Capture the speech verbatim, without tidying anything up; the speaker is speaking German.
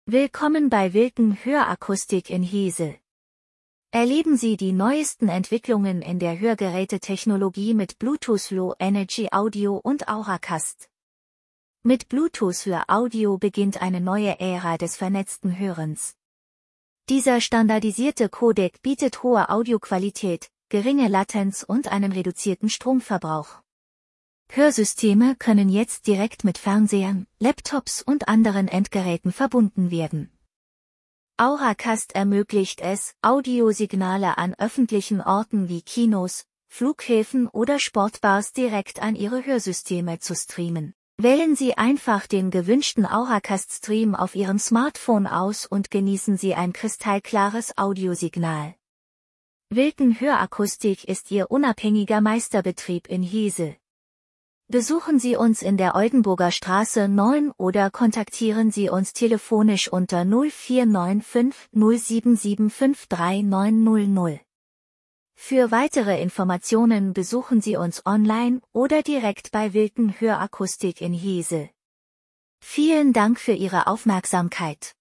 Willkommen bei Wilken Hörakustik in Hesel. Erleben Sie die neuesten Entwicklungen in der Hörgerätetechnologie mit Bluetooth Low Energy Audio und Auracast. Mit Bluetooth Low Audio beginnt eine neue Ära des vernetzten Hörens. Dieser standardisierte Codec bietet hohe Audioqualität, geringe Latenz und einen reduzierten Stromverbrauch. Hörsysteme können jetzt direkt mit Fernsehern, Laptops und anderen Endgeräten verbunden werden. Auracast ermöglicht es, Audiosignale an öffentlichen Orten wie Kinos, Flughäfen oder Sportbars direkt an Ihre Hörsysteme zu streamen. Wählen Sie einfach den gewünschten Auracast-Stream auf Ihrem Smartphone aus und genießen Sie ein kristallklares Audiosignal. Wilken Hörakustik ist Ihr unabhängiger Meisterbetrieb in Hesel. Besuchen Sie uns in der Oldenburger Straße neun oder kontaktieren Sie uns telefonisch unter null vier neun fünf null sieben sieben fünf drei neun null null. Für weitere Informationen besuchen Sie uns online oder direkt bei Wilken Hörakustik in Hesel. Vielen Dank für Ihre Aufmerksamkeit.